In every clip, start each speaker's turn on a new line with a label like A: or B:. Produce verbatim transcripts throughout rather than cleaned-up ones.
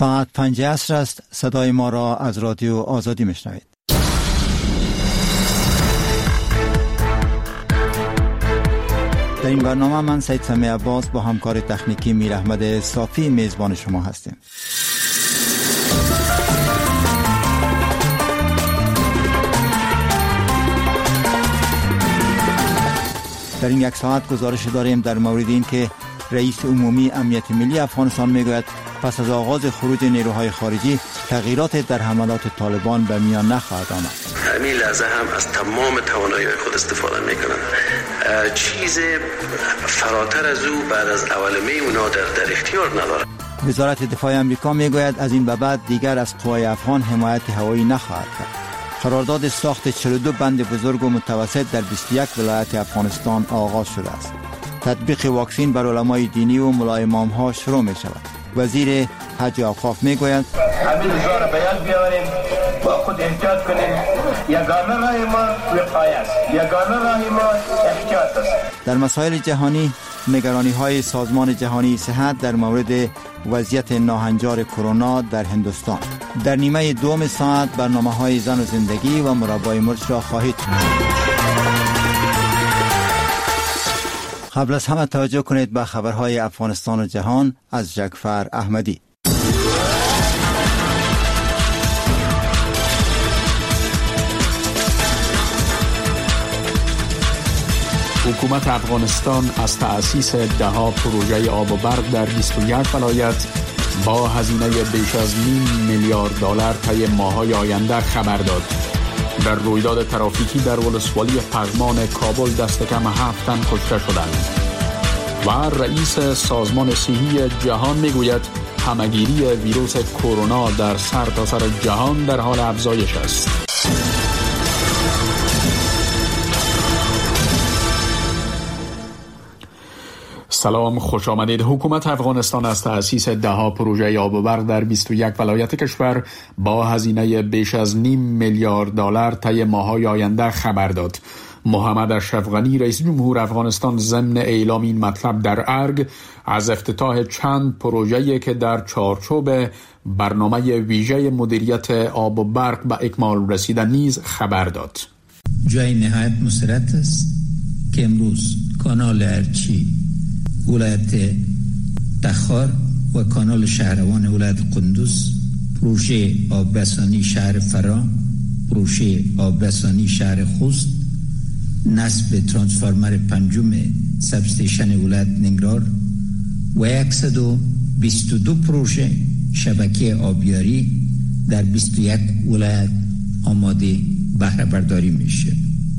A: بعد پنج عصر است. صدای ما را از رادیو آزادی میشنوید. در این برنامه من سید سمیع عباس با همکار تکنیکی میر احمد صافی میزبان شما هستیم. در این یک ساعت گزارش داریم در مورد این که رئیس عمومی امنیت ملی افغانستان میگوید پس از آغاز خروج نیروهای خارجی تغییرات در حملات طالبان به میان نخواهد آمد.
B: همین لحظه هم از تمام توانایی خود استفاده میکنند. چیز فراتر از او بعد از اولمه اونا در, در اختیار نداره.
A: وزارت دفاع امریکا میگوید از این به بعد دیگر از قوای افغان حمایت هوایی نخواهد کرد. قرارداد ساخت چهل و دو بند بزرگ و متوسط در بیست و یک ولایت افغانستان آغاز شده است. تطبیق واکسین بر علمای دینی و مولای امام ها شروع می شود. وزیر حج و اوقاف می گوید
C: همین زور بیان بیاریم با خود احتیاط کنیم. یگانه راه ما وقایه است، یگانه راه ما احتیاط است.
A: در مسائل جهانی نگرانی های سازمان جهانی صحت در مورد وضعیت ناهنجار کرونا در هندوستان. در نیمه دوم ساعت برنامه های زن و زندگی و مربای مرچ را خواهید شنید. قبل از همه توجه کنید به خبرهای افغانستان و جهان از جعفر احمدی.
D: حکومت افغانستان از تأسیس دهها پروژه آب و برق در بیست و یک ولایت با هزینه بیش از نیم میلیارد دلار طی ماه‌های آینده خبر داد. در رویداد ترافیکی در ولسوالی پغمان کابل دست کم هفت تن کشته شدند. و رئیس سازمان صحی جهان میگوید همه‌گیری ویروس کرونا در سرتاسر سر جهان در حال افزایش است. سلام، خوش آمدید. حکومت افغانستان از تأسیس دهها پروژه آب و برق در بیست و یک ولایت کشور با هزینه بیش از نیم میلیارد دلار طی ماه‌های آینده خبر داد. محمد اشرف غنی رئیس جمهور افغانستان ضمن اعلام این مطلب در ارگ از افتتاح چند پروژه‌ای که در چارچوب برنامه ویژه مدیریت آب و برق به اکمال رسیدن نیز خبر داد.
E: جای نهایت مسرت است که امروز کانال ارچی ولایت تخار و کانال شهروان ولایت قندوز، پروژه آبرسانی شهر فرا، پروژه آبرسانی شهر خوست، نصب ترانسفورمر پنجم سب استیشن ولایت ننگرهار و صد و بیست و دو پروژه شبکه آبیاری در بیست و یک ولایت آماده بهره برداری میشه.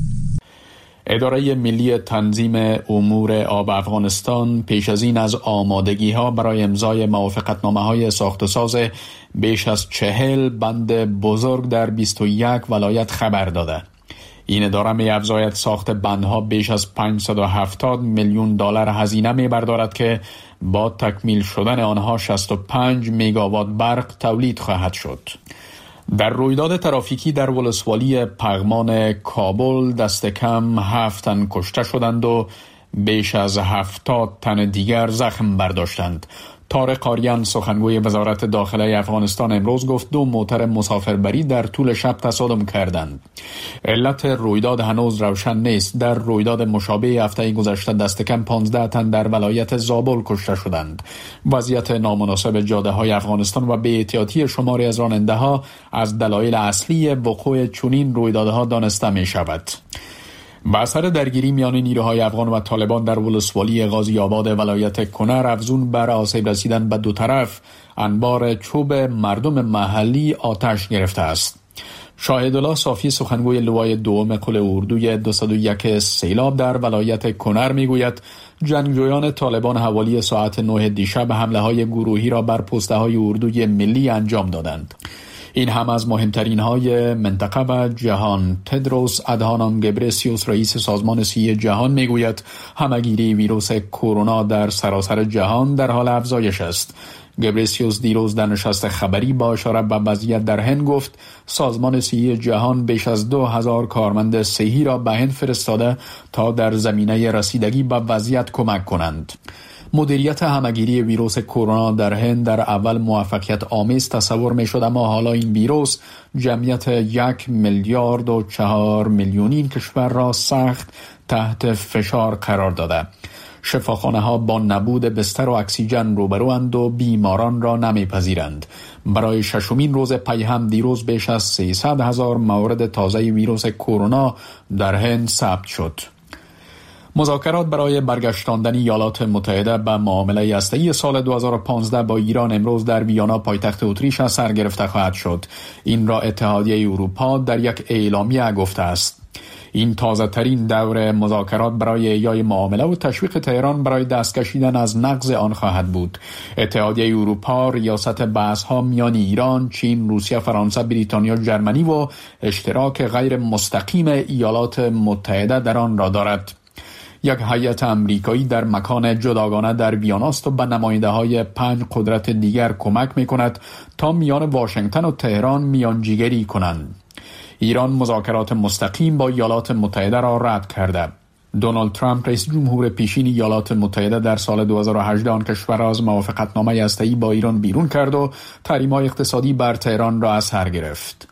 D: اداره ملی تنظیم امور آب افغانستان پیش از این از آمادگی ها برای امضای موافقتنامه های ساخت و ساز بیش از چهل بند بزرگ در بیست و یک ولایت خبر داده. این اداره می افزاید ساخت بندها بیش از پانصد و هفتاد میلیون دلار هزینه می بردارد که با تکمیل شدن آنها شصت و پنج مگاوات برق تولید خواهد شد. در رویداد ترافیکی در ولسوالی پغمان کابل دست کم هفت تن کشته شدند و بیش از هفتاد تن دیگر زخم برداشتند. طارق آریان سخنگوی وزارت داخله افغانستان امروز گفت دو موتر مسافربری در طول شب تصادم کردند. علت رویداد هنوز روشن نیست. در رویداد مشابه هفته گذشته دست کم پانزده تن در ولایت زابل کشته شدند. وضعیت نامناسب جاده های افغانستان و بی‌احتیاطی شماری از راننده ها از دلایل اصلی وقوع چنین رویدادها دانسته می شود. با اثر درگیری میان نیروهای افغان و طالبان در ولسوالی غازی آباد ولایت کنر افزون بر آسیب رسیدن به دو طرف، انبار چوب مردم محلی آتش گرفته است. شاهدالله صافی سخنگوی لوای دوم قل اردوی دویست و یک سیلاب در ولایت کنر میگوید جنگجویان طالبان حوالی ساعت نه دیشب حمله های گروهی را بر پسته های اردوی ملی انجام دادند. این هم از مهمترین های منطقه و جهان. تدروس ادهانم گبرسیوس رئیس سازمان صحی جهان میگوید همه‌گیری ویروس کرونا در سراسر جهان در حال افزایش است. گبرسیوس دیروز در نشست خبری با اشاره به وضعیت در هند گفت سازمان صحی جهان بیش از دو هزار کارمند صحی را به هند فرستاده تا در زمینه رسیدگی به وضعیت کمک کنند. مدیریت همگیری ویروس کرونا در هند در اول موفقیت آمیز تصور می شد، اما حالا این ویروس جمعیت یک میلیارد و چهار میلیونی کشور را سخت تحت فشار قرار داده. شفاخانه ها با نبود بستر و اکسیژن روبروند و بیماران را نمیپذیرند. برای ششمین روز پی هم دیروز بیش از سیصد هزار مورد تازه ویروس کرونا در هند ثبت شد. مذاکرات برای برگشتاندن ایالات متحده به معامله هسته‌ای سال دو هزار و پانزده با ایران امروز در ویانا پایتخت اتریش سر گرفته خواهد شد. این را اتحادیه اروپا در یک اعلامیه گفته است. این تازه ترین دور مذاکرات برای احیای معامله و تشویق تهران برای دست کشیدن از نقض آن خواهد بود. اتحادیه اروپا ریاست بحث ها میان ایران، چین، روسیه، فرانسه، بریتانیا، ژرمنی و اشتراک غیر مستقیم ایالات متحده در آن را دارد. یک هیئت امریکایی در مکان جداگانه در ویانا است و به نماینده‌های پنج قدرت دیگر کمک می‌کند تا میان واشنگتن و تهران میانجیگری کنند. ایران مذاکرات مستقیم با ایالات متحده را رد کرده. دونالد ترامپ رئیس جمهور پیشین ایالات متحده در سال دو هزار و هجده آن کشور را از موافقتنامه هسته‌ای با ایران بیرون کرد و تحریم‌های اقتصادی بر تهران را از سر گرفت.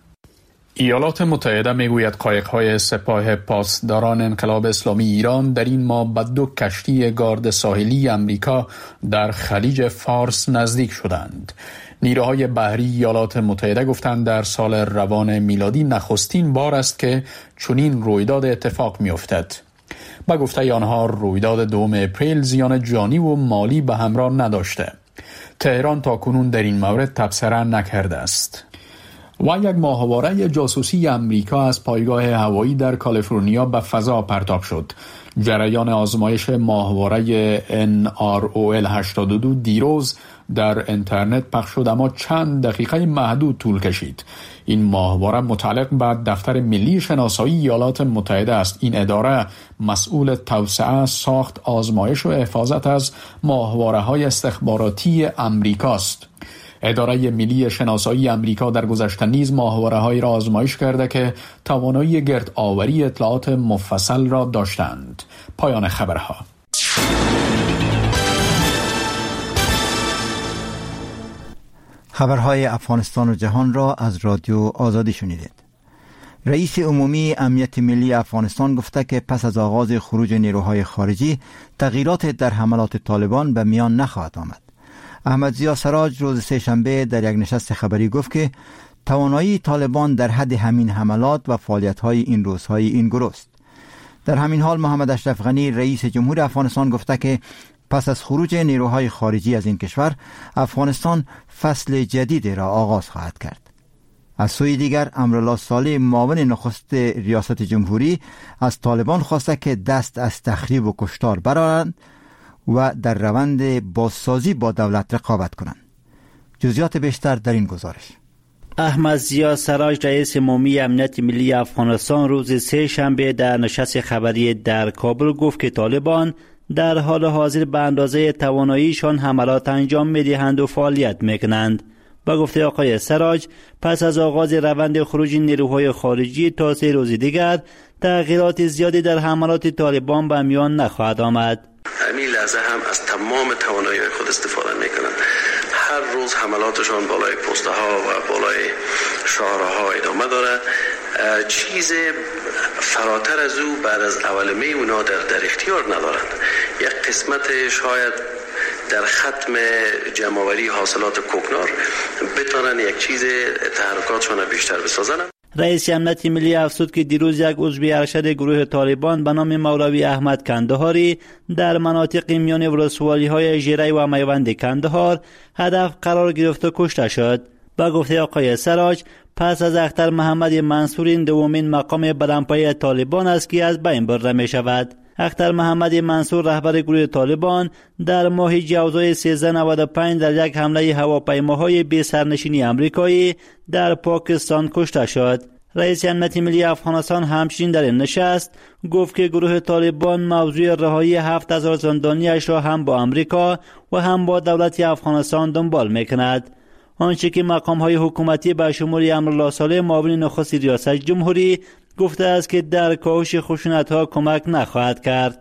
D: ایالات متحده میگوید قایق‌های سپاه پاسداران انقلاب اسلامی ایران در این ماه به دو کشتی گارد ساحلی امریکا در خلیج فارس نزدیک شدند. نیروهای بحری ایالات متحده گفتند در سال روان میلادی نخستین بار است که چنین رویداد اتفاق می‌افتد. با گفته آنها رویداد دوم اپریل زیان جانی و مالی به همراه نداشته. تهران تاکنون در این مورد تبصره نکرده است. و یک ماهواره جاسوسی امریکا از پایگاه هوایی در کالیفرنیا به فضا پرتاب شد. جریان آزمایش ماهواره ان آر او ال هشتاد و دو دیروز در اینترنت پخش شد، اما چند دقیقه محدود طول کشید. این ماهواره متعلق به دفتر ملی شناسایی ایالات متحده است. این اداره مسئول توسعه، ساخت، آزمایش و حفاظت از ماهواره‌های استخباراتی امریکاست. اداره ملی شناسایی امریکا در گذشته نیز ماهواره‌هایی را آزمایش کرده که توانایی گرد آوری اطلاعات مفصل را داشتند. پایان خبرها.
A: خبرهای افغانستان و جهان را از رادیو آزادی شنیدید. رئیس عمومی امنیت ملی افغانستان گفته که پس از آغاز خروج نیروهای خارجی تغییرات در حملات طالبان به میان نخواهد آمد. احمد ضیا سراج روز سه شنبه در یک نشست خبری گفت که توانایی طالبان در حد همین حملات و فعالیت‌های این روزهای این گروه است. در همین حال محمد اشرف غنی رئیس جمهور افغانستان گفته که پس از خروج نیروهای خارجی از این کشور افغانستان فصل جدیدی را آغاز خواهد کرد. از سوی دیگر امرالله صالح معاون نخست ریاست جمهوری از طالبان خواسته که دست از تخریب و کشتار برآورند و در روند بازسازی با دولت رقابت کنند. جزئیات بیشتر در این گزارش.
F: احمد ضیا سراج رئیس عمومی امنیت ملی افغانستان روز سه شنبه در نشست خبری در کابل گفت که طالبان در حال حاضر به اندازه تواناییشان حملات انجام می‌دهند و فعالیت می‌کنند. با گفته آقای سراج پس از آغاز روند خروج نیروهای خارجی تا سه روز دیگر تغییرات زیادی در حملات طالبان به میان نخواهد آمد.
B: همین لحظه هم از تمام توانایی خود استفاده میکنند. هر روز حملاتشان بالای پسته ها و بالای شهرها ادامه داره. چیز فراتر از او بعد از اولمه اونا در, در اختیار ندارند. یک قسمت شاید در ختم جمع‌آوری حاصلات کوکنار بتونن یک چیز تحرکاتشان بیشتر بسازن.
F: رئیس امنیت ملی افزود که دیروز یک عضو ارشد گروه طالبان به نام مولوی احمد کندهاری در مناطق میان ولسوالی‌های ژیره و میوند کندهار هدف قرار گرفت و کشته شد. با گفته آقای سراج پس از اختر محمد منصور این دومین مقام بلندپایه طالبان است که از بین برده می شود. اختر محمد منصور رهبر گروه طالبان در ماه جوزای سیزده نود و پنج در یک حمله هواپیماهای بی سرنشینی آمریکایی در پاکستان کشته شد. رئیس امنیت ملی افغانستان همچنین در این نشست گفت که گروه طالبان موضوع رهایی هفت هزار زندانیش را هم با آمریکا و هم با دولت افغانستان دنبال میکند. آنچه که مقام‌های حکومتی به شمول امرالله صالح معاون نخست ریاست جمهوری گفته است که در کاهش خشونت‌ها کمک نخواهد کرد.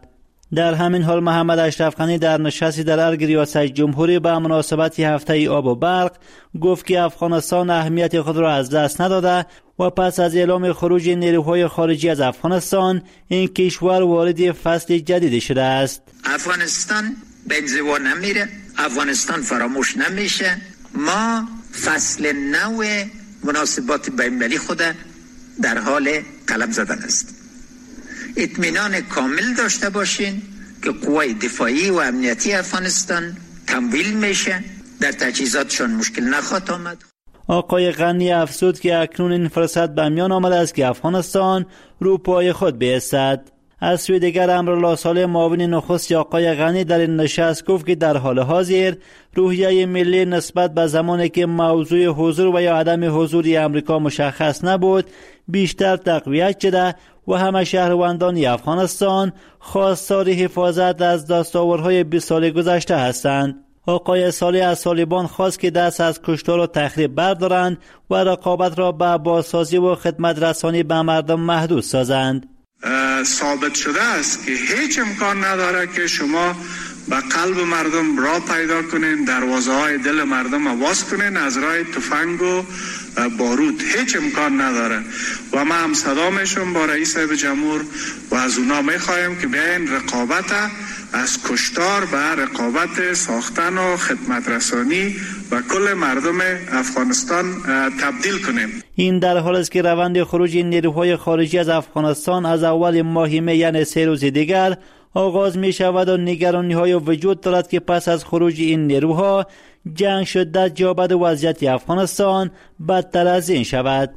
F: در همین حال محمد اشرف غنی در نشستی در ارگ ریاست جمهوری به مناسبت هفته آب و برق گفت که افغانستان اهمیت خود را از دست نداده و پس از اعلام خروج نیروهای خارجی از افغانستان این کشور وارد فصل جدیدی شده است.
E: افغانستان به انزوا نمیره، افغانستان فراموش نمیشه. ما فصل نو مناسبات بین‌المللی خود در حال قلم زدن است. اطمینان کامل داشته باشین که قوای دفاعی و امنیتی افغانستان تمویل میشه، در تجهیزاتشون مشکل نخواهد آمد.
F: آقای غنی افزود که اکنون این فرصت به میان آمده است که افغانستان رو پای خود بایستد. از سوی دیگر امرالله صالح معاون نخست آقای غنی در این نشست گفت که در حال حاضر روحیه ملی نسبت به زمانی که موضوع حضور و یا عدم حضوری امریکا مشخص نبود بیشتر تقویت شده و همه شهروندان افغانستان خواستار حفاظت از دستاوردهای بیست سال گذشته هستند. آقای صالح از طالبان خواست که دست از کشتار و تخریب بردارند و رقابت را به بازسازی و خدمت رسانی به مردم محدود سازند.
G: ثابت شده است که هیچ امکان نداره که شما به قلب مردم راه پیدا کنین، دروازه های دل مردم باز کنین از راه تفنگ و بارود. هیچ امکان نداره و ما هم صدا میشم با رئیس جمهور و از اونا میخوایم که بیاین رقابت از کشتار به رقابت ساختن و خدمت رسانی و کل مردم افغانستان تبدیل کنیم.
F: این در حال است که روند خروج نیروهای خارجی از افغانستان از اول ماه می یعنی سه روز دیگر آغاز می شود و نگرانی های وجود دارد که پس از خروج این نیروها جنگ شدت یابد و وضعیت افغانستان بدتر از این شود.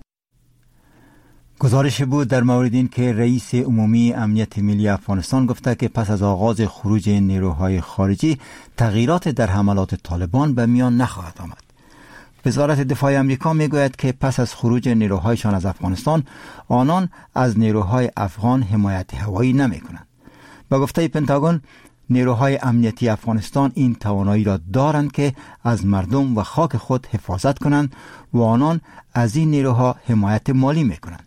A: گزارش بود در مورد این که رئیس عمومی امنیت ملی افغانستان گفته که پس از آغاز خروج نیروهای خارجی تغییرات در حملات طالبان به میان نخواهد آمد. وزارت دفاع آمریکا میگوید که پس از خروج نیروهایشان از افغانستان آنان از نیروهای افغان حمایت هوایی نمی کنند. با گفته پنتاگون نیروهای امنیتی افغانستان این توانایی را دارند که از مردم و خاک خود حفاظت کنند و آنان از این نیروها حمایت مالی می کنند.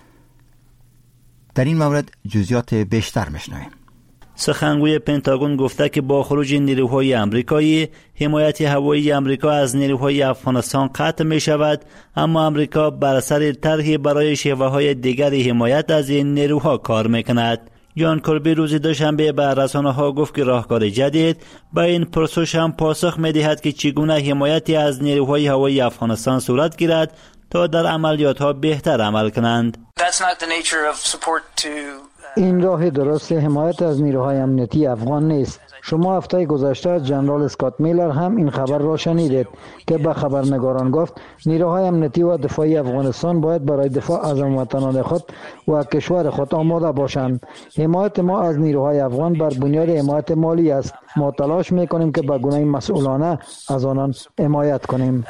A: در این مورد جزئیات بیشتر میشنویم.
F: سخنگوی پنتاگون گفته که با خروج نیروهای آمریکایی حمایت هوایی آمریکا از نیروهای افغانستان قطع می شود، اما آمریکا بر اثر طرحی برای شیوه‌های دیگری حمایت از این نیروها کار میکند. جان کربی روز دوشنبه به رسانه‌ها گفت که راهکار جدید به این پرسش هم پاسخ می‌دهد که چگونه حمایتی از نیروهای هوایی افغانستان صورت گیرد تا در عملیات‌ها بهتر عمل کنند.
H: این راه درست حمایت از نیروهای امنیتی افغان نیست. شما هفته گذشته جنرال اسکات میلر هم این خبر را شنیدید که به خبرنگاران گفت نیروهای امنیتی و دفاعی افغانستان باید برای دفاع از هموطنان خود و کشور خود آماده باشند. حمایت ما از نیروهای افغان بر بنیاد حمایت مالی است. ما تلاش میکنیم که به گونه مسئولانه از آنان حمایت کنیم.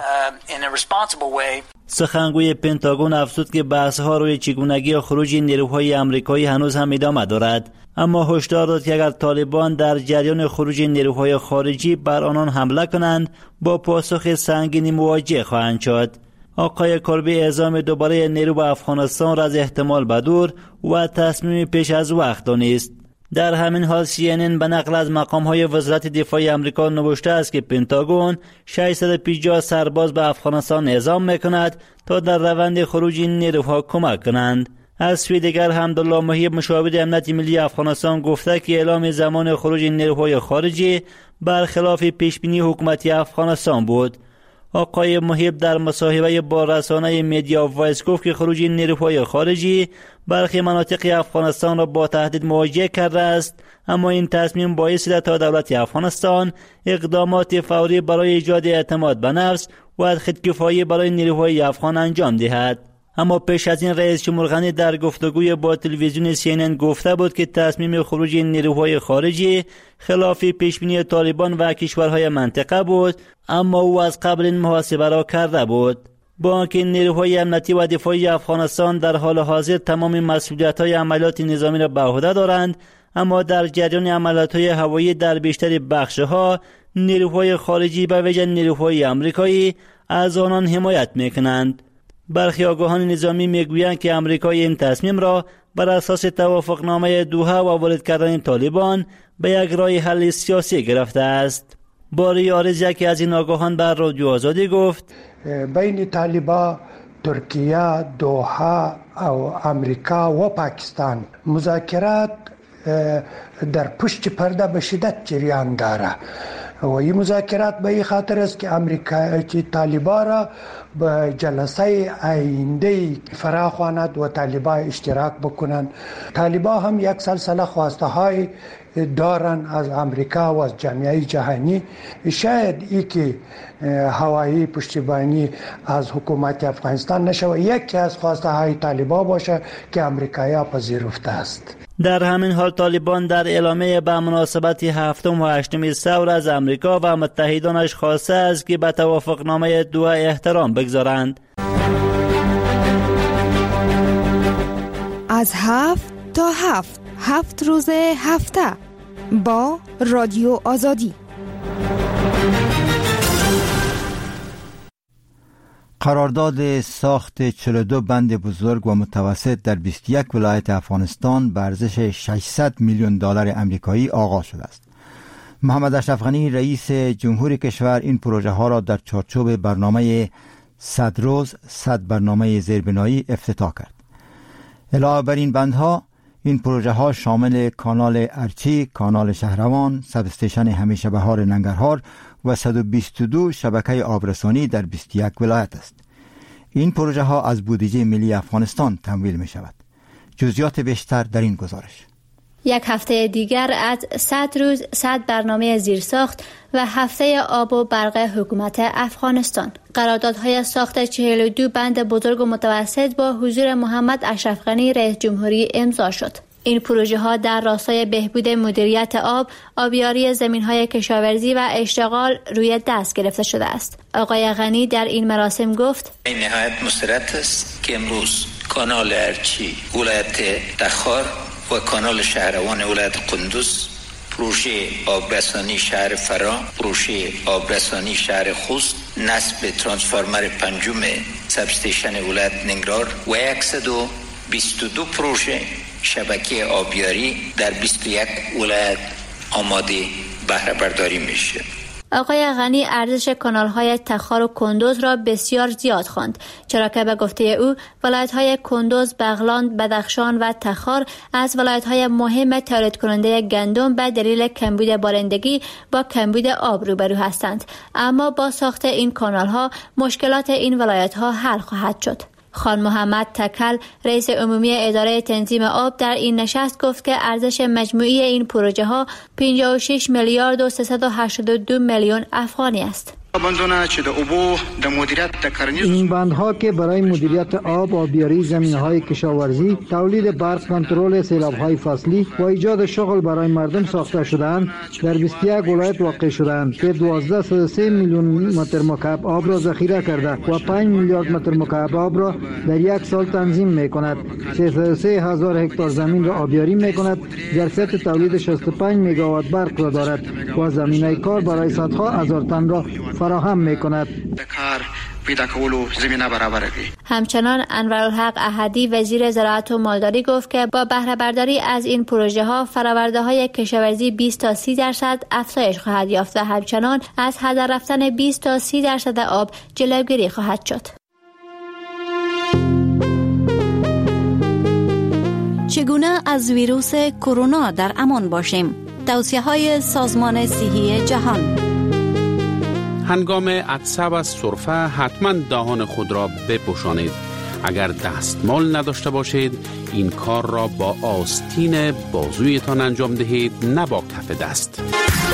F: سخنگوی پنتاگون افزود که بحث‌ها روی چگونگی خروج نیروهای آمریکایی هنوز هم ادامه دارد، اما هشدار داد که اگر طالبان در جریان خروج نیروهای خارجی بر آنان حمله کنند با پاسخ سنگینی مواجه خواهند شد. آقای کربی اعزام دوباره نیرو به افغانستان را از احتمال بدور و تصمیم پیش از وقت دانست. در همین حال سی ان ان به نقل از مقام‌های وزارت دفاع آمریکا نوشته است که پنتاگون ششصد و پنجاه سرباز به افغانستان اعزام می‌کند تا در روند خروج این نیروها کمک کنند. از سوی دیگر حمدالله محیب مشاور امنیت ملی افغانستان گفته که اعلام زمان خروج نیروهای خارجی برخلاف پیشبینی حکومت افغانستان بود. آقای محیب در مصاحبه با رسانه میدیا وایس گفت که خروج نیروهای خارجی برخی مناطق افغانستان را با تهدید مواجه کرده است، اما این تصمیم باعث شده تا دولت افغانستان اقدامات فوری برای ایجاد اعتماد به نفس و خودکفایی برای نیروهای افغان انجام دهد. اما پیش از این رئیس جمهور غنی در گفتگوی با تلویزیون سی ان ان گفته بود که تصمیم خروج نیروهای خارجی خلاف پیشبینی طالبان و کشورهای منطقه بود، اما او از قبل این محاسبه را کرده بود. با آنکه نیروهای امنیتی و دفاعی افغانستان در حال حاضر تمام مسئولیت‌های عملیات نظامی را به عهده دارند، اما در جریان عملیات‌های هوایی در بیشتر بخش‌ها نیروهای خارجی به ویژه نیروهای آمریکایی از آنان حمایت می‌کنند. برخی آگاهان نظامی میگویند که امریکای این تصمیم را بر اساس توافقنامه دوحه و وارد کردن طالبان به یک راه حل سیاسی گرفته است. باری عارض یکی از این آگاهان بر رادیو آزادی گفت
I: بین طالبان، ترکیه، دوحه او امریکا و پاکستان مذاکرات در پشت پرده به شدت جریان داره و این مذاکرات به این خاطر است که امریکا که طالبان را به جلسه آینده فراخواند و طالبان اشتراک بکنند. طالبان هم یک سلسله خواسته های دارن از امریکا و از جامعه جهانی. شاید ای که هوایی پشتیبانی از حکومت افغانستان نشود یکی از خواسته های طالبان باشه که امریکایی پذیرفته است.
F: در همین حال طالبان در اعلامیه به مناسبت هفتم و هشتم ثور از امریکا و متحدانش خواسته است که به توافقنامه دوحه احترام بگذارند.
J: از هفت تا هفت هفت روز هفته با رادیو آزادی.
A: قرارداد ساخت چهل و دو بند بزرگ و متوسط در بیست و یک ولایت افغانستان به ارزش ششصد میلیون دلار آمریکایی آغاز شده است. محمد اشرف غنی رئیس جمهور کشور این پروژه ها را در چارچوب برنامه صد روز صد برنامه زیربنایی افتتاح کرد. علاوه بر این بندها، این پروژه ها شامل کانال ارچی، کانال شهروان، سب استیشن همیشه بهار ننگرهار و صد و بیست و دو شبکه آبرسانی در بیست و یک ولایت است. این پروژه ها از بودجه ملی افغانستان تمویل می شود. جزئیات بیشتر در این گزارش.
K: یک هفته دیگر از صد روز صد برنامه زیرساخت و هفته آب و برق حکومت افغانستان. قراردادهای ساخت چهل و دو بند بزرگ و متوسط با حضور محمد اشرف غنی رئیس جمهوری امضا شد. این پروژه ها در راستای بهبود مدیریت آب، آبیاری زمین‌های کشاورزی و اشتغال روی دست گرفته شده است. آقای غنی در این مراسم گفت:
E: این نهایت مسرت است که امروز کانال ارچی ولایت تخار و کانال شهروان ولایت قندوز، پروژه آبرسانی شهر فرا، پروژه آبرسانی شهر خوست، نصب ترانسفورمر پنجم سب استیشن ولایت ننگرهار و صد و بیست و دو پروژه شبکه آبیاری در بیست و یک ولایت آماده بهره برداری میشه.
K: آقای غنی ارزش کانال‌های تخار و کندوز را بسیار زیاد خواند، چرا که به گفته او ولایت‌های کندوز، بغلان، بدخشان و تخار از ولایت‌های مهم تولید کننده گندم به دلیل کمبود بارندگی با کمبود آب روبرو هستند، اما با ساخت این کانال‌ها مشکلات این ولایت‌ها حل خواهد شد. خان محمد تکل رئیس عمومی اداره تنظیم آب در این نشست گفت که ارزش مجموعی این پروژه ها پنجاه و شش میلیارد و سیصد و هشتاد و دو میلیون افغانی است.
H: این بندها که برای مدیریت آب، آبیاری زمینهای کشاورزی، تولید برق، کنترل سیلاب‌های فصلی و ایجاد شغل برای مردم ساخته شده‌اند، در بیست و یک ولایت واقع شده‌اند که دوازده و سه میلیون متر مکعب آب را ذخیره کرده و پنج میلیارد متر مکعب آب را در یک سال تنظیم می‌کند. سیصد و سه هزار هکتار زمین را آبیاری می‌کند، ظرفیت تولید شصت و پنج مگاوات برق را دارد و زمینه کار برای صدها هزار تن را فراهم می‌کند.
K: همچنان انورالحق احدی وزیر زراعت و مالداری گفت که با بهره برداری از این پروژه ها فرآورده های کشاورزی بیست تا سی درصد افزایش خواهد یافت و همچنان از هدر رفتن بیست تا سی درصد آب جلوگیری خواهد شد.
L: چگونه از ویروس کرونا در امان باشیم؟ توصیه‌های سازمان صحی جهان.
M: هنگام عطسه و سرفه حتما دهان خود را بپوشانید. اگر دستمال نداشته باشید این کار را با آستین بازویتان انجام دهید، نه با کف دست.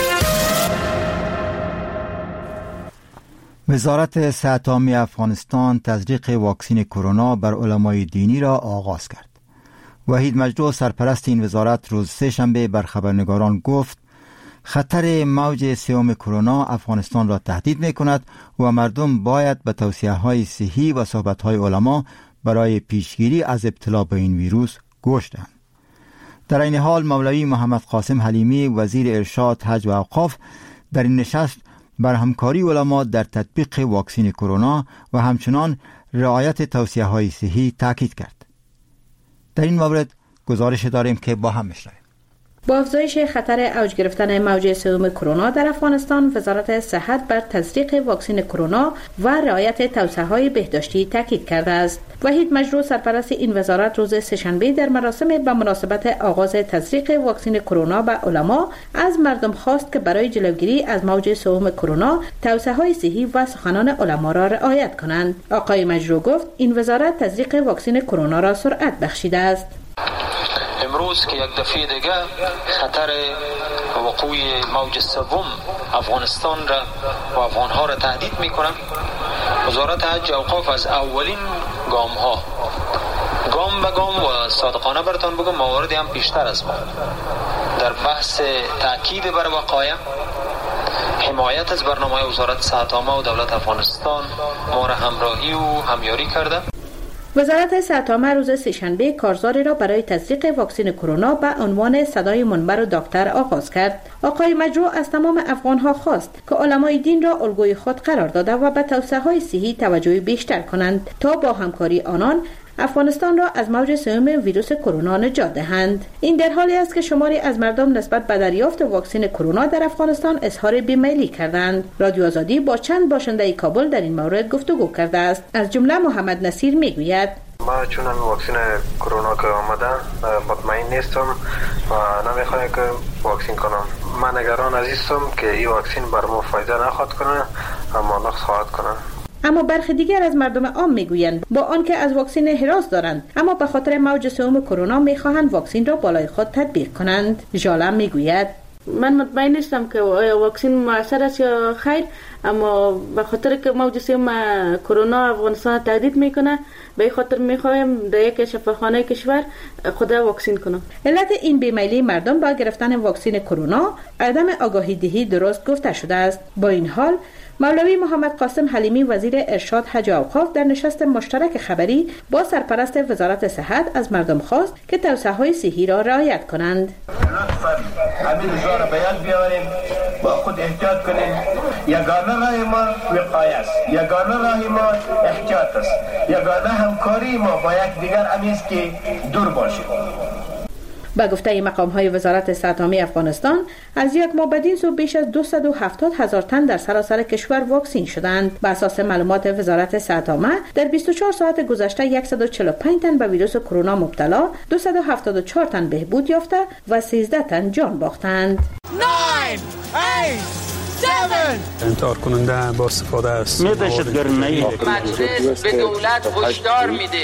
A: وزارت صحت عامه افغانستان تزریق واکسن کرونا بر علمای دینی را آغاز کرد. وحید مجدو سرپرست این وزارت روز سه شنبه بر خبرنگاران گفت خطر موج سوم کرونا افغانستان را تهدید می کند و مردم باید به توصیه های صحی و صحبت های علما برای پیشگیری از ابتلا به این ویروس گوش دهند. در این حال مولوی محمد قاسم حلیمی وزیر ارشاد، حج و اوقاف در این نشست بر همکاری علما در تطبیق واکسین کرونا و همچنان رعایت توصیه‌های صحی تاکید کرد. در این مورد گزارش داریم که با هم بشنویم.
N: با افزایش خطر اوج گرفتن موج سوم کرونا در افغانستان، وزارت صحت بر تزریق واکسن کرونا و رعایت توصیه‌های بهداشتی تاکید کرده است. وحید مجروح، سرپرست این وزارت، روز سه‌شنبه در مراسم به مناسبت آغاز تزریق واکسن کرونا به علما از مردم خواست که برای جلوگیری از موج سوم کرونا توصیه‌های صحی و سخنان علما را رعایت کنند. آقای مجروح گفت این وزارت تزریق واکسن کرونا را سرعت بخشیده است.
O: امروز که یک دفعه دیگه خطر وقوع موج سوم افغانستان را و افغانها را تهدید میکنه، وزارت حج و اوقاف از اولین گام ها گام به گام و صادقانه براتون بگم مواردی هم پیشتر از ما در بحث تاکید بر وقایع، حمایت از برنامه وزارت صحت عامه و دولت افغانستان ما را همراهی و همیاری کرده.
N: وزارت صحت عامه روز سه‌شنبه کارزاری را برای تزریق واکسن کرونا به عنوان صدای منبر و دکتر آغاز کرد. آقای مجروح از تمام افغانها خواست که علمای دین را الگوی خود قرار داده و به توصیه‌های صحی توجه بیشتر کنند تا با همکاری آنان افغانستان را از موج سوم ویروس کرونا نجات دهند. این در حالی است که شماری از مردم نسبت به دریافت واکسن کرونا در افغانستان اظهار بیمیلی کردند. رادیو آزادی با چند باشنده کابل در این مورد گفتگو کرده است. از جمله محمد نصیر میگوید:
P: ما چون هم واکسن کرونا که آمده مطمئن نیستم و نمیخوایم که واکسن کنم. من نگران از هستم که این واکسن بر ما فایده نخواهد کنه اما نقص خواهد کنه.
N: اما برخی دیگر از مردم عام میگویند با آنکه از واکسن هراس دارند اما به خاطر موج سوم کرونا میخواهند واکسن را بالای خود تطبیق کنند. ژالم میگوید:
Q: من مطمئن نیستم که واکسن موثر است یا خیر، اما به خاطر که موج سوم کرونا افغانستان تهدید میکنه به این خاطر میخوایم در یک شفاخانه کشور خود واکسن کنم.
N: علت این بیمیلی مردم با گرفتن واکسن کرونا عدم آگاهی دهی درست گفته شده است. با این حال مولوی محمد قاسم حلیمی وزیر ارشاد حج و اوقاف در نشست مشترک خبری با سرپرست وزارت صحت از مردم خواست که توصیه‌های صحی را رعایت کنند.
C: لطفاً همین روزا را به یاد بیاوریم، با خود احتیاط کنیم. یگانه راه ما وقایه است، یگانه راه ما احتیاط است، یگانه همکاری ما با یکدیگر همین است که دور باشیم.
N: با گفته مقام‌های وزارت صحت عامه افغانستان از یک ماه بدین سو بیش از دویست و هفتاد هزار تن در سراسر کشور واکسین شدند. بر اساس معلومات وزارت صحت عامه در بیست و چهار ساعت گذشته صد و چهل و پنج تن به ویروس کرونا مبتلا، دویست و هفتاد و چهار تن بهبود یافته و سیزده تن جان باختند.
R: انتحار کننده با استفاده است.
S: می دهشتگرانه
T: مجلس به دولت هشدار میده.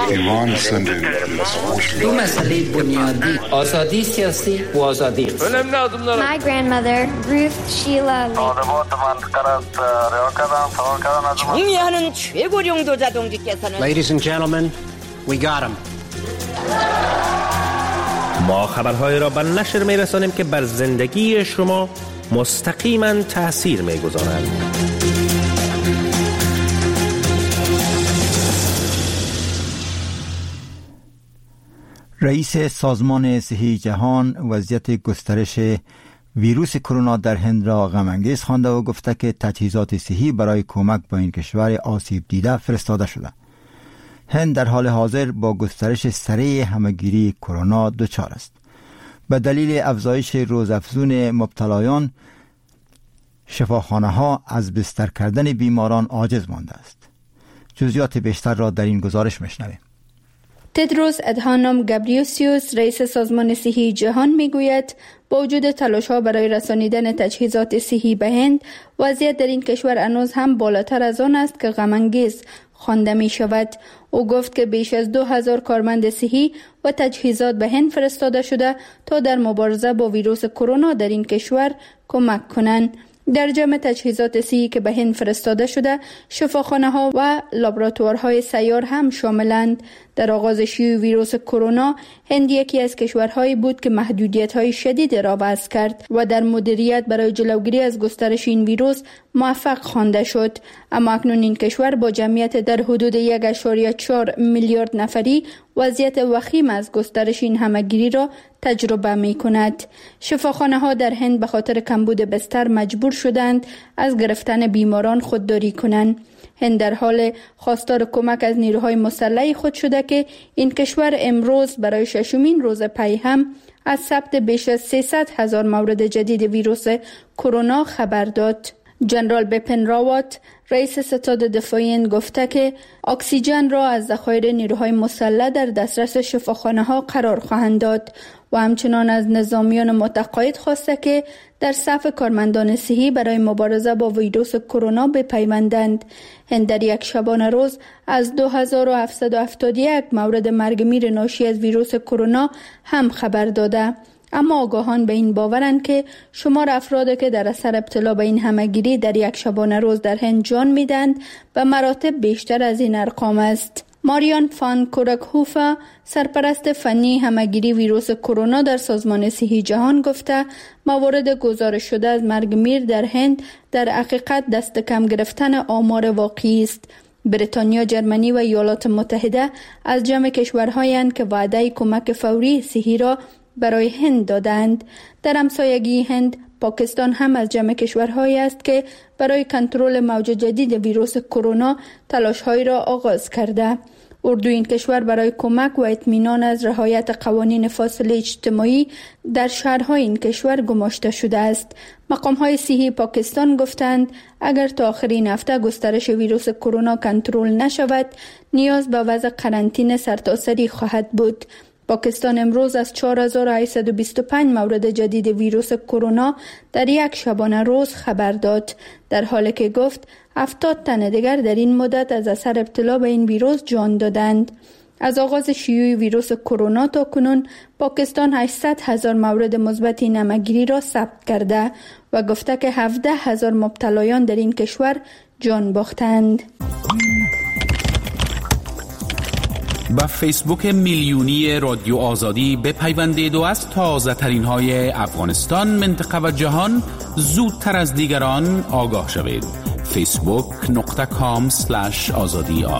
U: دو مسئله بنیادی، آزادی سیاسی و آزادی.
V: My grandmother, Ruth Sheila Lee.
U: 중요한 최고령 도자동지께서는
W: Ladies and gentlemen, we got him.
X: ما خبرهای را به نشر می رسانیم که بر زندگی شما مستقیما تأثیر می گذارند.
A: رئیس سازمان صحی جهان وضعیت گسترش ویروس کرونا در هند را غم‌انگیز خوانده و گفته که تجهیزات صحی برای کمک به این کشور آسیب دیده فرستاده شده. هند در حال حاضر با گسترش سریع همه‌گیری کرونا دچار است. به دلیل افزایش روزافزون مبتلایان، شفاخانه ها از بستر کردن بیماران عاجز مانده است. جزئیات بیشتر را در این گزارش میشنویم.
Y: تدروس ادهانوم گابریوسیوس رئیس سازمان صحی جهان میگوید با وجود تلاش ها برای رسانیدن تجهیزات صحی به هند، وضعیت در این کشور هنوز هم بالاتر از آن است که غم‌انگیز خوانده می شود. او گفت که بیش از دو هزار کارمند صحی و تجهیزات به هند فرستاده شده تا در مبارزه با ویروس کرونا در این کشور کمک کنند. در جمع تجهیزات صحی که به هند فرستاده شده، شفاخانه ها و لابراتوارهای سیار هم شاملند. در آغاز شیوع ویروس کرونا، هند یکی از کشورهایی بود که محدودیت های شدید را وضع کرد و در مدیریت برای جلوگیری از گسترش این ویروس موفق خوانده شد. اما اکنون این کشور با جمعیت در حدود یک و چهار میلیارد نفری وضعیت وخیم از گسترش این همه‌گیری را تجربه می کند. شفاخانه ها در هند به خاطر کمبود بستر مجبور شدند از گرفتن بیماران خودداری کنند. هند در حال خواستار کمک از نیروهای مسلح خود شده که این کشور امروز برای ششمین روز پی هم از ثبت بیش از سیصد هزار مورد جدید ویروس کرونا خبر داد. جنرال بپن راوت رئیس ستاد دفاعی هند گفته که اکسیژن را از ذخایر نیروهای مسلح در دسترس شفاخانه ها قرار خواهند داد و همچنان از نظامیان متقاعد خواسته که در صف کارمندان صحی برای مبارزه با ویروس کرونا بپیوندند. هند در یک شبانه روز از دو هزار و هفتصد و هفتاد و یک مورد مرگ میر ناشی از ویروس کرونا هم خبر داده. اما آگاهان به این باورند که شمار افرادی که در اثر ابتلا به این همه‌گیری در یک شبانه روز در هند جان میدند به مراتب بیشتر از این ارقام است. ماریان فان کورکهوفا سرپرست فنی همه‌گیری ویروس کرونا در سازمان صحی جهان گفته موارد گزارش شده از مرگ میر در هند در حقیقت دست کم گرفتن آمار واقعی است. بریتانیا، جرمنی و ایالات متحده از جمع کشورهایند که وعده کمک فوری صحی را برای هند دادند. در همسایگی هند، پاکستان هم از جمع کشورهایی است که برای کنترل موج جدید ویروس کرونا تلاش‌هایی را آغاز کرده. اردو این کشور برای کمک و اطمینان از رعایت قوانین فاصله اجتماعی در شهرهای این کشور گماشته شده است. مقام‌های صحی پاکستان گفتند اگر تا آخر این هفته گسترش ویروس کرونا کنترل نشود، نیاز به وضع قرنطینه سرتاسری خواهد بود. پاکستان امروز از چهار هزار و هشتصد و بیست و پنج مورد جدید ویروس کرونا در یک شبانه روز خبر داد، در حالی که گفت هفتاد تن دیگر در این مدت از اثر ابتلا به این ویروس جان دادند. از آغاز شیوع ویروس کرونا تا کنون پاکستان هشتصد هزار مورد مثبت همه‌گیری را ثبت کرده و گفته که هفده هزار مبتلایان در این کشور جان باختند.
M: با فیسبوک میلیونی رادیو آزادی بپیوندید و از تازه ترین های افغانستان، منطقه و جهان زودتر از دیگران آگاه شوید. فیسبوک نقطه کام سلش آزادی آر.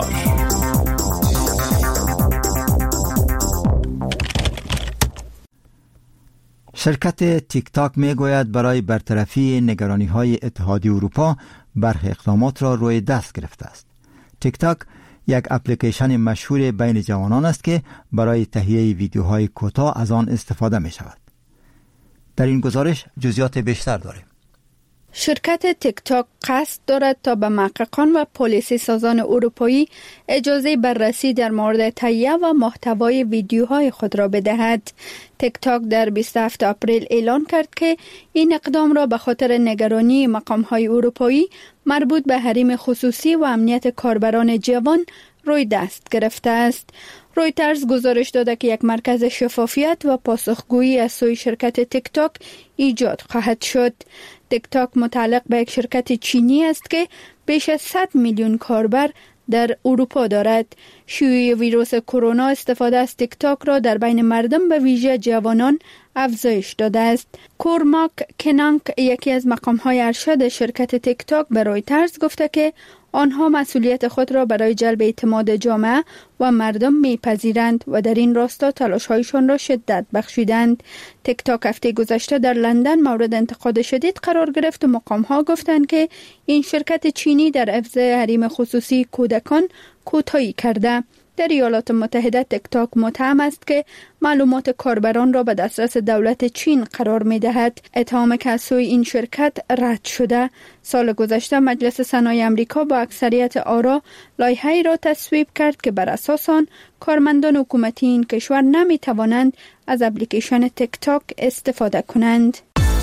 A: شرکت تیک تاک می گوید برای برطرفی نگرانی های اتحادیه اروپا برخی اقدامات را روی دست گرفته است. تیک تاک یک اپلیکیشن مشهور بین جوانان است که برای تهیه ویدیوهای کوتاه از آن استفاده می شود. در این گزارش جزئیات بیشتر داریم.
Y: شرکت تیک تاک قصد دارد تا به محققان و پلیسی سازان اروپایی اجازه بررسی در مورد تهیه و محتوای ویدیوهای خود را بدهد. تیک تاک در بیست و هفتم اپریل اعلان کرد که این اقدام را به خاطر نگرانی مقام‌های اروپایی مربوط به حریم خصوصی و امنیت کاربران جوان روی دست گرفته است. رویترز گزارش داده که یک مرکز شفافیت و پاسخگویی از سوی شرکت تیک تاک ایجاد خواهد شد. تیک تاک متعلق به یک شرکت چینی است که بیش از صد میلیون کاربر در اروپا دارد. شیوع ویروس کرونا استفاده از تیک تاک را در بین مردم به ویژه جوانان افزایش داده است. کورماک کنانک، یکی از مقام‌های ارشد شرکت تیک تاک، به رویترز گفته که آنها مسئولیت خود را برای جلب اعتماد جامعه و مردم میپذیرند و در این راستا تلاش‌هایشان را شدت بخشیدند. تیک تاک هفته گذشته در لندن مورد انتقاد شدید قرار گرفت و مقام‌ها گفتند که این شرکت چینی در حفظ حریم خصوصی کودکان کوتاهی کرده. در ایالات متحده تیک تاک متهم است که معلومات کاربران را به دسترس دولت چین قرار می دهد. اتهام که از سوی این شرکت رد شده. سال گذشته مجلس صنایع امریکا با اکثریت آرا لایحه‌ای را تصویب کرد که بر اساس آن کارمندان حکومتی این کشور نمی توانند از اپلیکیشن تیک تاک استفاده کنند.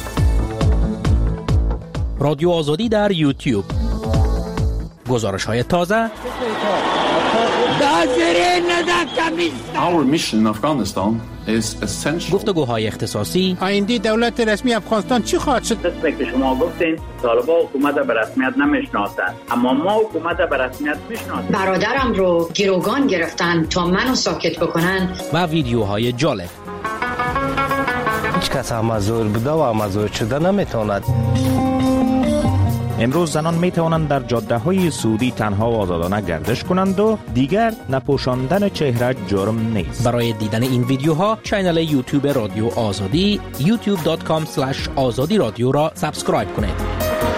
X: رادیو آزادی در یوتیوب. گزارش های تازه.
B: Our mission in Afghanistan is essential.
X: گفتگوهای اختصاصی.
D: آینده دولت رسمی افغانستان چی خواهد شد؟
G: دست که شما گفتین طالبان حکومت به رسمیت نمیشناسند، اما ما حکومت به رسمیت میشناسیم.
I: برادرم رو گروگان گرفتن تا منو ساکت بکنن.
X: و ویدیوهای جالب.
S: هیچ کس هم زور بوده و هم زور شده نمیتواند.
X: امروز زنان می توانند در جاده های سعودی تنها و آزادانه گردش کنند و دیگر نپوشاندن چهره جرم نیست.
E: برای دیدن این ویدیوها کانال یوتیوب رادیو آزادی یوتیوب دات کام اسلش آزادی رادیو را سابسکرایب کنید.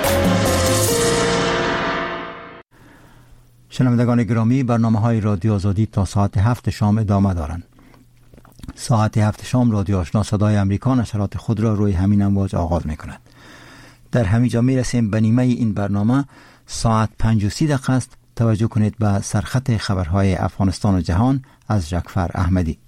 A: شنوندگان گرامی، برنامه های رادیو آزادی تا ساعت هفت شام ادامه دارند. ساعت هفت شام رادیو آشنا صدای امریکا نشرات خود را روی همین امواج آغاز می کند. در همینجا می رسیم به نیمه این برنامه. ساعت پنج و سی دقیقه است. توجه کنید به سرخط خبرهای افغانستان و جهان از جعفر احمدی.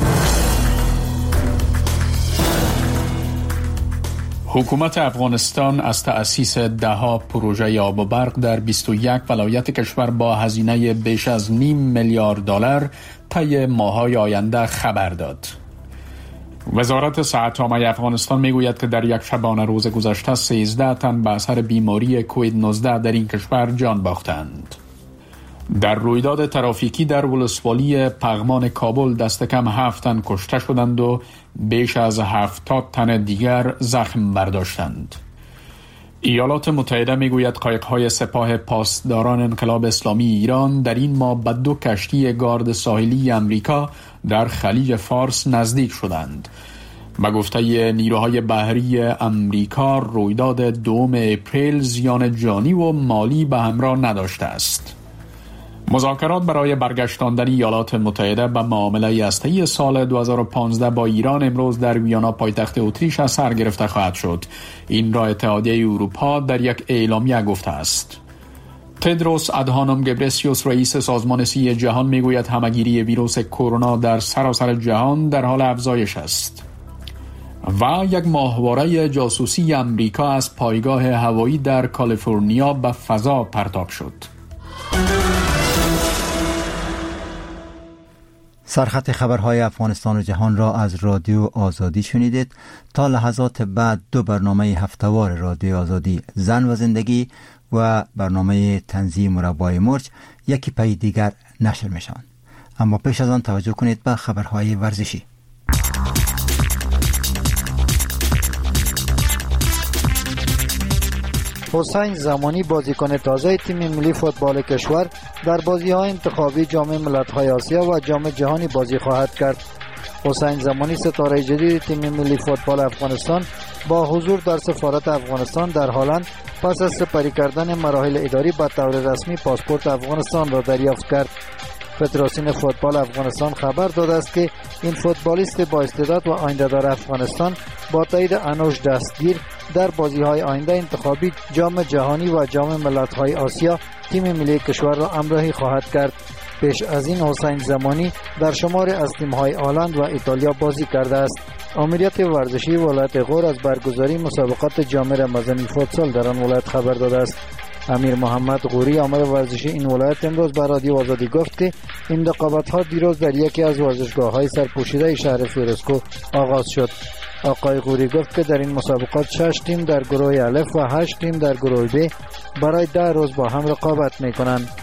F: حکومت افغانستان از تأسیس ده‌ها پروژه آب و برق در بیست و یک ولایت کشور با هزینه بیش از نیم میلیارد دلار طی ماه‌های آینده خبر داد. وزارت صحت عامه افغانستان میگوید که در یک شبانه روز گذشته سیزده تن به اثر بیماری کووید نوزده در این کشور جان باختند. در رویداد ترافیکی در ولسوالی پغمان کابل دست کم هفت تن کشته شدند و بیش از هفتاد تن دیگر زخم برداشتند. ایالات متحده میگوید قایق‌های سپاه پاسداران انقلاب اسلامی ایران در این ماه به دو کشتی گارد ساحلی امریکا در خلیج فارس نزدیک شدند. به گفته نیروهای بحری امریکا رویداد دوم اپریل زیان جانی و مالی به همراه نداشته است. مذاکرات برای برگشتاندن ایالات متحده به معامله هسته‌ای سال دو هزار و پانزده با ایران امروز در ویانا پایتخت اتریش از سر گرفته خواهد شد. این را اتحادیه اروپا در یک اعلامیه گفته است. تدروس ادهانوم گبرسیوس رئیس سازمان صحی جهان میگوید همهگیری ویروس کرونا در سراسر جهان در حال افزایش است. و یک ماهواره جاسوسی امریکا از پایگاه هوایی در کالیفرنیا به فضا پرتاب شد.
A: سرخط خبرهای افغانستان و جهان را از رادیو آزادی شنیدید. تا لحظات بعد دو برنامه هفته‌وار رادیو آزادی، زن و زندگی و برنامه طنزی مربای مرج یکی پی دیگر نشر میشوند. اما پیش از آن توجه کنید به خبرهای ورزشی.
H: حسین زمانی بازیکن تازه تیم ملی فوتبال کشور در بازی‌های انتخابی جام ملت‌های آسیا و جام جهانی بازی خواهد کرد. حسین زمانی ستاره جدید تیم ملی فوتبال افغانستان با حضور در سفارت افغانستان در هلند پس از سپری کردن مراحل اداری به طور رسمی پاسپورت افغانستان را دریافت کرد. فدراسیون فوتبال افغانستان خبر داده است که این فوتبالیست با استعداد و آینده‌دار افغانستان با تایید انوش دستگیر در بازی‌های آینده انتخابی جام جهانی و جام ملت‌های آسیا تیم ملی کشور را همراهی خواهد کرد. پیش از این حسین زمانی در شمار از تیم‌های هلند و ایتالیا بازی کرده است. آمریت ورزشی ولایت غور از برگزاری مسابقات جام رمضانی فوتسال در آن ولایت خبر داده است. امیر محمد غوری آمر ورزشی این ولایت امروز به رادیو آزادی گفت که این رقابت‌ها دیروز در یکی از ورزشگاه‌های سرپوشیده شهر فیروزکو آغاز شد. آقای غوری گفت که در این مسابقات شش تیم در گروه الف و هشت تیم در گروه ب برای ده روز با هم رقابت می‌کنند.